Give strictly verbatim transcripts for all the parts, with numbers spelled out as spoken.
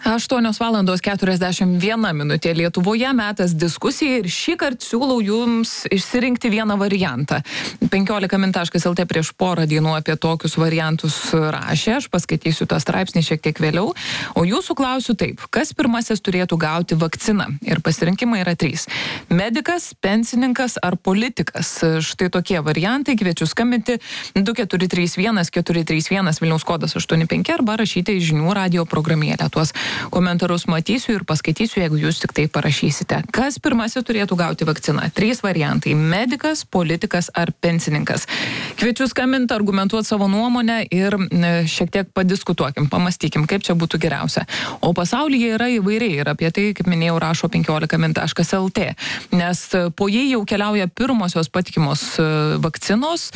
aštuonios valandos keturiasdešimt viena minutė Lietuvoje, metas diskusijai ir šį kartą siūlau jums išsirinkti vieną variantą. penkiolika min taškas el tė prieš porą dienų apie tokius variantus rašė, aš paskaitysiu tą straipsnį šiek tiek vėliau, o jūsų klausiu taip, kas pirmasis turėtų gauti vakciną? Ir pasirinkimai yra trys. Medikas, pensininkas ar politikas? Štai tokie variantai, kviečiu skambinti du keturi trys vienas keturi trys vienas Vilniaus kodas aštuoni penki arba rašyti į žinių radijo programėlę. Tuos komentarus matysiu ir paskaitysiu, jeigu jūs tik tai parašysite. Kas pirmasis turėtų gauti vakciną? Trys variantai. Medikas, politikas ar pensininkas. Kviečiu skambinti, argumentuoti savo nuomonę ir šiek tiek padiskutuokim, pamastykim, kaip čia būtų geriausia. O pasaulyje yra įvairiai ir apie tai, kaip minėjau, rašo penkiolika min taškas el tė. Nes po jį jau keliauja pirmosios patikimos vakcinos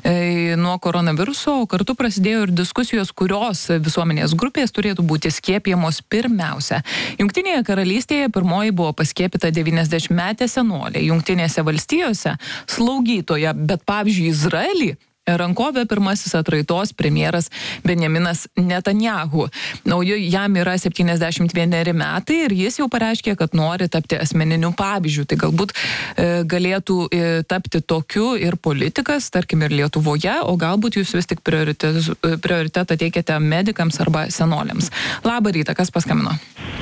e, nuo koronaviruso, o kartu prasidėjo ir diskusijos, kurios visuomenės grupės turėtų būti skiepijamos pirmiausia. Jungtinėje karalystėje pirmoji buvo paskiepyta devyniasdešimtmetė senolė. Jungtinėse valstijose slaugytoja, bet pavyzdžiui Izraelį rankovė pirmasis atraitos premjeras Benjaminas Netanjahu. Na, jam yra septyniasdešimt vieneri metai ir jis jau pareiškė, kad nori tapti asmeniniu pavyzdžiu. Tai galbūt e, galėtų e, tapti tokiu ir politikas, tarkim ir Lietuvoje, o galbūt jūs vis tik prioritetą teikiate medikams arba senoliams. Labą rytą, kas paskambino?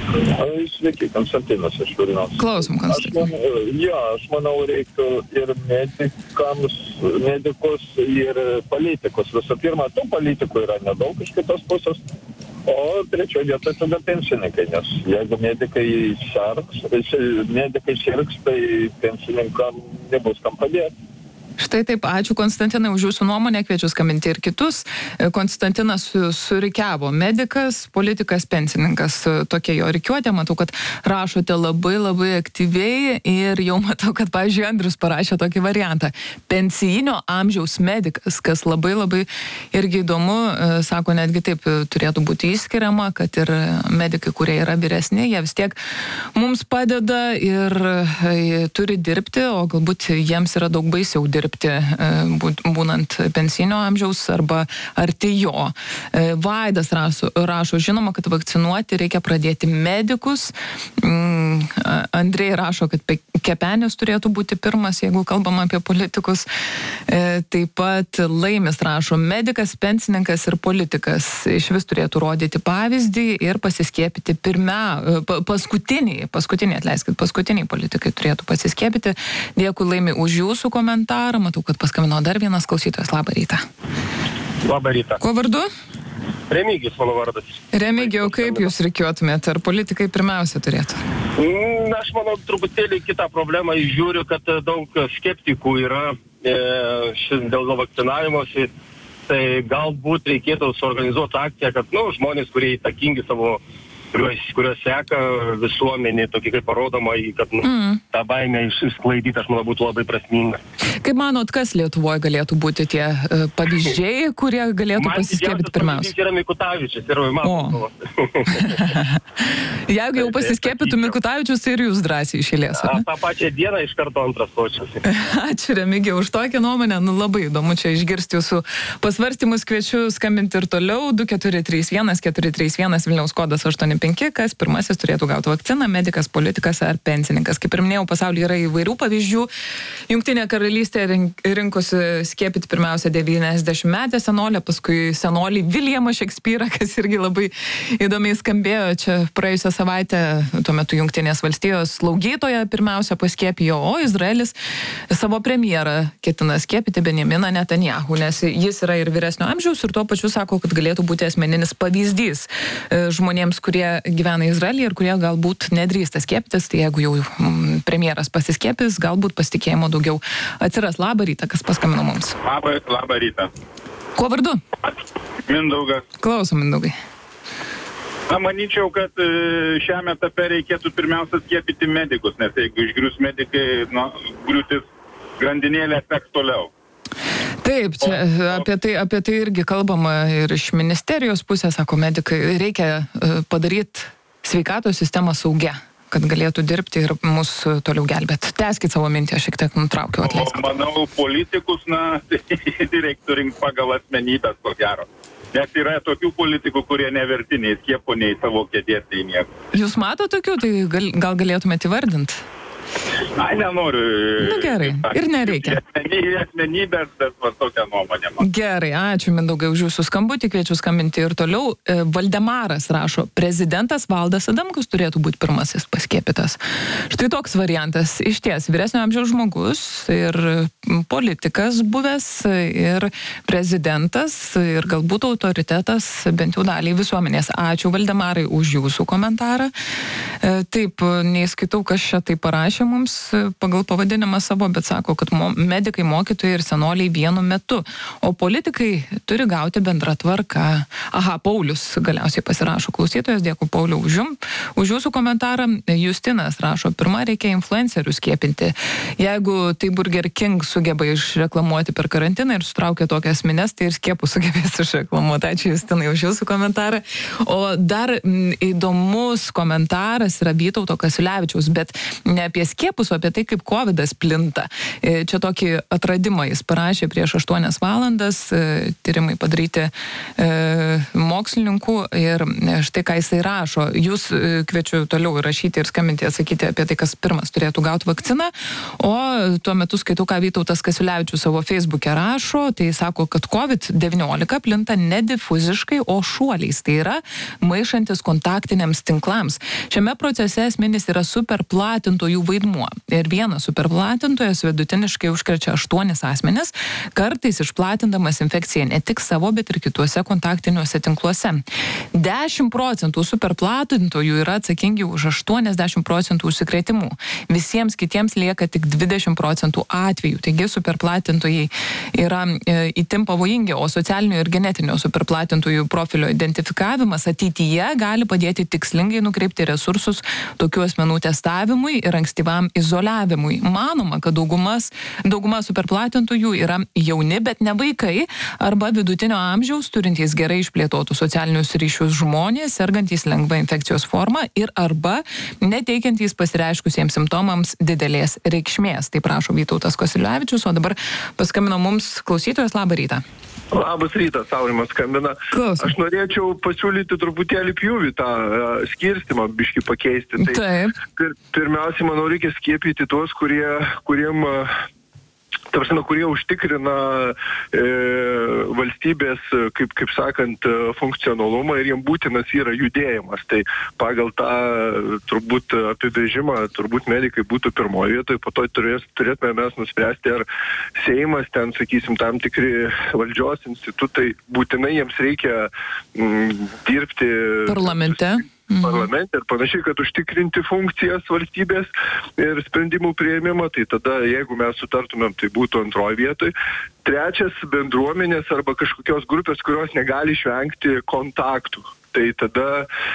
Sveiki, Konstantinas iš Vilniaus. Klausom, Konstantinas. Aš manau, ja, aš manau, reiktų ir medikams, medikus, ir politikus. Visų pirma, tų politikų yra nedaug iš kitos pusės, o trečioje vietoje tada pensininkai, nes jeigu medikai sirgs, medikai sirgs, tai pensininkam nebus kam padėti. Štai taip, ačiū Konstantinai už jūsų nuomonę, kviečiu skambinti ir kitus. Konstantinas surikiavo medikas, politikas, pensininkas, tokia jo rikiuotė, matau, kad rašote labai labai aktyviai ir jau matau, kad, pavyzdžiui, Andrius parašė tokį variantą. Pensijinio amžiaus medikas, kas labai labai irgi įdomu, sako, netgi taip turėtų būti įskiriama, kad ir medikai, kurie yra vyresni, jie vis tiek mums padeda ir turi dirbti, o galbūt jiems yra daug baisiau dirbti. Būnant pensinio amžiaus arba arti jo. Vaidas rašo, rašo, žinoma, kad vakcinuoti reikia pradėti medikus. Andrei rašo, kad Kepenis turėtų būti pirmas, jeigu kalbam apie politikus. Taip pat Laimis rašo, medikas, pensininkas ir politikas iš vis turėtų rodyti pavyzdį ir pasiskiepyti pirmia, paskutiniai, paskutiniai, atleiskit, paskutiniai politikai turėtų pasiskiepyti. Dėkui, Laimi, už jūsų komentarą. Matau, kad paskambino dar vienas klausytojas. Labą rytą. Labą rytą. Kuo vardu? Remigijus mano vardas. Remigijau, kaip jūs rikiuotumėte? Ar politikai pirmiausia turėtų? Mm, aš manau, truputėlį kitą problemą žiūriu, kad daug skeptikų yra e, šis, dėl vakcinavimosi. Tai galbūt reikėtų suorganizuoti akciją, kad nu, žmonės, kurie įtakingi savo kuriuos, kuriuos seka visuomenė, tokį kaip parodoma, kad nu, mm. tą baimę išsklaidyti, aš manau, būtų labai prasminga. Kaip manot, kas Lietuvoje galėtų būti tie uh, pavyzdžiai, kurie galėtų man pasiskiepyti pirmiausia? Man yra Mikutavičius ir Matovas. Jeigu jau pasiskiepytų Mikutavičius, tai ir jūs drąsiai išėlės. Tą pačią dieną iš karto antras stočiasi. Ačiū, Remigijau, už tokią nuomonę. Nu, labai įdomu čia išgirsti jūsų pasvarstymus. Kviečiu skambinti ir toliau. du keturi trys vienas keturi trys vienas Vilniaus kodas aštuoni penki. Kas pirmasis turėtų gauti vakciną? Medikas, politikas ar pensininkas? Kaip ir minėjau, pasaulyje yra įvairių pavyzdžių. Jungtinė karalystė rinkosi skiepyti pirmiausia devyniasdešimtmetę senolę, paskui senolį Viljamą Šekspyrą, kas irgi labai įdomiai skambėjo. Čia praėjusią savaitę tuo metu Jungtinės valstijos slaugytoja pirmiausia paskiepijo, o Izraelis savo premjerą ketina skiepyti Benjaminą Netanjahu, nes jis yra ir vyresnio amžiaus ir tuo pačiu sako, kad galėtų būti asmeninis pavyzdys žmonėms, kurie gyvena Izraelyje ir kurie galbūt nedrįsta skiepytis, tai jeigu jau mm, premjeras pasiskiepys, galbūt pasitikėjimo daugiau atsiras. Labą rytą, kas paskambino mums. Labą, labą rytą. Kuo vardu? Mindaugas. Klausom, Mindaugai. Na, manyčiau, kad šiam etape reikėtų pirmiausia skiepyti medikus, nes jeigu išgrius medikai, nu, griūtis grandinėlė teks toliau. Taip, čia apie tai, apie tai irgi kalbama ir iš ministerijos pusės, sako medikai, reikia padaryti sveikatos sistemą saugia, kad galėtų dirbti ir mus toliau gelbėti. Tęskit savo mintį, aš šiek tiek nutraukiau, atleiskit. Manau, politikus, na, tai reiktų rinkti pagal asmenybės, ko gero. Nes yra tokių politikų, kurie neverti nei skiepo, nei savo kėdės, nei nieko. Jūs mato tokių, tai gal, gal galėtumėte įvardinti? Ai, nenoriu. Nu gerai, ir nereikia. Asmenybės, bet va tokia nuomonė man. Gerai, ačiū Mindaugai už jūsų skambutį, kviečiu skambinti ir toliau. Valdemaras rašo, prezidentas Valdas Adamkus turėtų būti pirmasis paskiepytas. Štai toks variantas. Iš ties, vyresnio amžiaus žmogus ir politikas buvęs ir prezidentas ir galbūt autoritetas bent jau daliai visuomenės. Ačiū Valdemarai už jūsų komentarą. Taip, neįskaitau, kas čia tai parašė mums pagal pavadinimą savo, bet sako, kad mo, medikai, mokytojai ir senoliai vienu metu, o politikai turi gauti bendrą tvarką. Aha, Paulius galiausiai pasirašo klausytojas, dėkui Pauliu už jum, už jūsų komentarą. Justinas rašo, pirmą reikia influencerių skiepinti. Jeigu tai Burger King sugeba išreklamuoti per karantiną ir sutraukia tokias mines, tai ir skiepus sugebės išreklamuoti. Ačiū Justinai už jūsų komentarą. O dar m, įdomus komentaras yra Vytauto Kasiulevičiaus, bet ne apie skiepus, o apie tai, kaip kovidas plinta. Čia tokį atradimą jis parašė prieš aštuonias valandas, tyrimai padaryti mokslininkų ir štai ką jisai rašo. Jūs kviečiu toliau rašyti ir skambinti, atsakyti apie tai, kas pirmas turėtų gauti vakciną, o tuo metu skaitau, ką Vytautas Kasiulevičius savo Facebook'e rašo, tai sako, kad kovid devyniolika plinta ne difuziškai, o šuoliais, tai yra maišantis kontaktiniams tinklams. Šiame procese esminis yra superplatintojų vaidmuo. Ir vienas superplatintojas vidutiniškai užkrečia aštuonis asmenis, kartais išplatindamas infekciją ne tik savo, bet ir kituose kontaktiniuose tinkluose. dešimt procentų superplatintojų yra atsakingi už aštuoniasdešimt procentų užsikrėtimų. Visiems kitiems lieka tik dvidešimt procentų atvejų. Taigi superplatintojai yra e, itin pavojingi, o socialinio ir genetinio superplatintojų profilio identifikavimas ateityje gali padėti tikslingai nukreipti resursus tokių asmenų testavimui ir ankstyvam izoliavimui. Manoma, kad daugumas, dauguma superplatintojų yra jauni, bet ne vaikai, arba vidutinio amžiaus, turintys gerai išplėtotų socialinius ryšius žmonės, sergantys lengva infekcijos forma ir arba neteikiantys pasireiškusiems simptomams didelės reikšmės. Tai prašo Vytautas Kasiulevičius, o dabar paskambino mums klausytojas. Labą rytą. Labas rytas, Aurimas skambina. Klausom. Aš norėčiau pasiūlyti truputėlį pjūvį tą uh, skirstimą biškį pakeisti. Tai Taip. Pir, pirmiausiai, manau, reikia skiepyti tuos, kurie, kuriem, uh, tarsi, kurie užtikrina e, valstybės, kaip, kaip sakant, funkcionalumą ir jiem būtinas yra judėjimas. Tai pagal tą turbūt apibrėžimą, turbūt medikai būtų pirmoje vietoje, po to turės, turėtume mes nuspręsti, ar Seimas, ten, sakysim, tam tikri valdžios institutai, būtinai jiems reikia m, dirbti Parlamente. parlamente ir panašiai, kad užtikrinti funkcijas valstybės ir sprendimų prieimimą, tai tada, jeigu mes sutartumėm, tai būtų antroje vietoje. Trečias, bendruomenės arba kažkokios grupės, kurios negali išvengti kontaktų. Tai tada,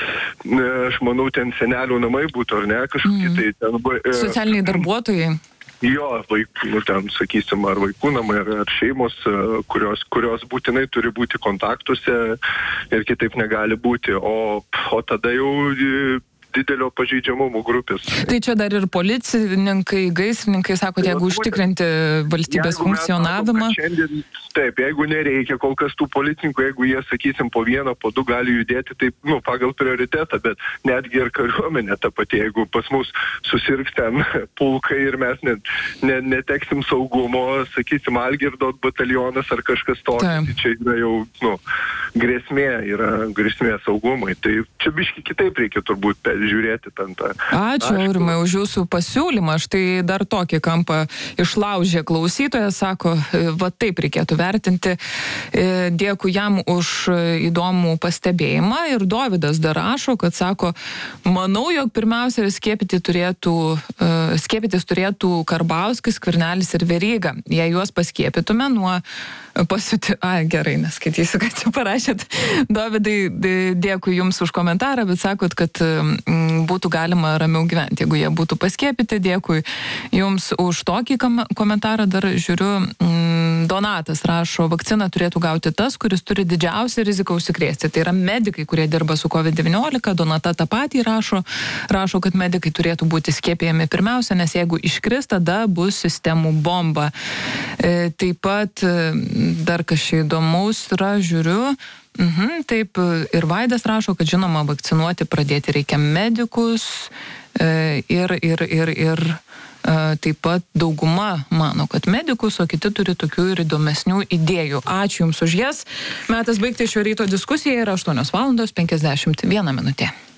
aš manau, ten senelių namai būtų, ar ne, kažkokie mm. tai ten... Socialiniai darbuotojai. Jo, vaikų, nu, ten, sakysim, ar vaikų namai, ar, ar šeimos, kurios, kurios būtinai turi būti kontaktuose ir kitaip negali būti, o, o tada jau didelio pažeidžiamumo grupės. Tai čia dar ir policininkai, gaisrininkai, sako, jeigu užtikrinti valstybės funkcionavimą. Šiandien, taip, jeigu nereikia kol kas tų policininkų, jeigu jie, sakysim, po vieną, po du gali judėti, taip, nu, pagal prioritetą, bet netgi ir kariuomenė ta pati, jeigu pas mus susirgs ten pulkai ir mes net, ne, neteksim saugumo, sakysim, Algirdo batalionas ar kažkas tokio, tai čia yra jau, nu, grėsmė, yra grėsmė saugumai. Tai čia biški kitaip reikia turbūt žiūrėti ten tą. Ačiū, Aurimai, už jūsų pasiūlymą. Štai dar tokį kampą išlaužė klausytojas, sako, va taip reikėtų vertinti. Dėkui jam už įdomų pastebėjimą. Ir Dovydas dar rašo, kad sako, manau, jog pirmiausia skiepyti turėtų, skiepytis turėtų Karbauskis, Skvernelis ir Veryga. Jei juos paskiepytume nuo pasiūti... Ai, gerai, neskaitysiu, kad čia parašėt. Dovydai, dėkui jums už komentarą, bet sakot, kad m, būtų galima ramiau gyventi, jeigu jie būtų paskiepyti. Dėkui jums už tokį komentarą. Dar žiūriu, m, Donatas rašo, vakciną turėtų gauti tas, kuris turi didžiausią riziką užsikrėsti. Tai yra medikai, kurie dirba su kovid devyniolika. Donata tą patį rašo, rašo, kad medikai turėtų būti skiepijami pirmiausia, nes jeigu iškris, tada bus sistemų bomba. E, taip pat dar kas čia įdomaus yra, žiūriu, Mhm, taip, ir Vaidas rašo, kad žinoma, vakcinuoti pradėti reikia medikus e, ir, ir, ir, ir e, taip pat dauguma mano, kad medikus, o kiti turi tokių ir įdomesnių idėjų. Ačiū Jums už jas. Metas baigti šio ryto diskusiją, yra aštuonios valandos penkiasdešimt viena minutė.